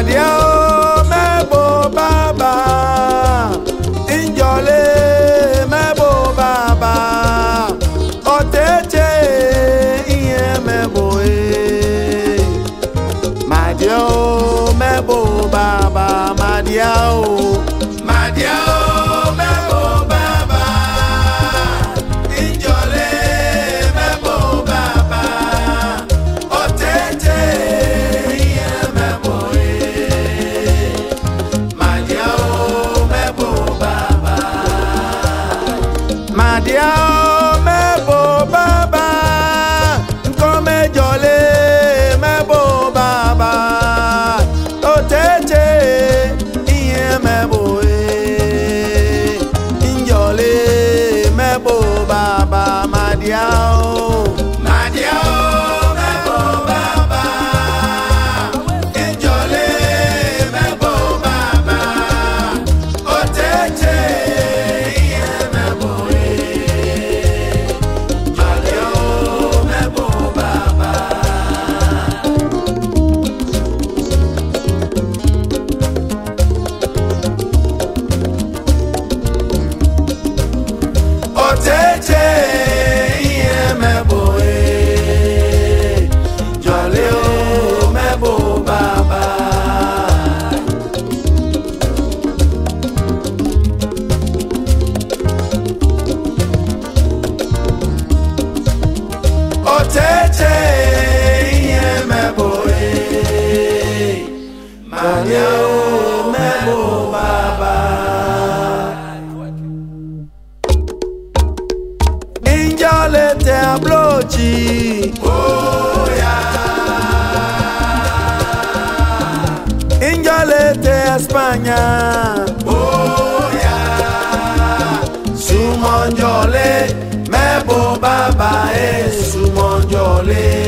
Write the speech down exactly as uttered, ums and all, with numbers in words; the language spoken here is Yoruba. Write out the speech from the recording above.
Madia o mebo baba, injole mebo baba, otete iye mebo e. Madia o mebo baba, Madia o, Madia o mebo baba, injole mebo baba, otete iye mebo e. Madia o mebo baba, Madia o mebo baba, nkome jole mebo baba, otete iye mebo e. Injole mebo baba, Madia o, Madia o mebo baba, injole mebo baba, otete iye mebo e. Madia o mebo baba. Otete iye mebo e. Jole o mebo baba. Otete iye mebo e. Madia o mebo baba. Injole te ablochi, oh yeah. Injole te España, oh yeah. Sumonjole mebo baba e sumonjole.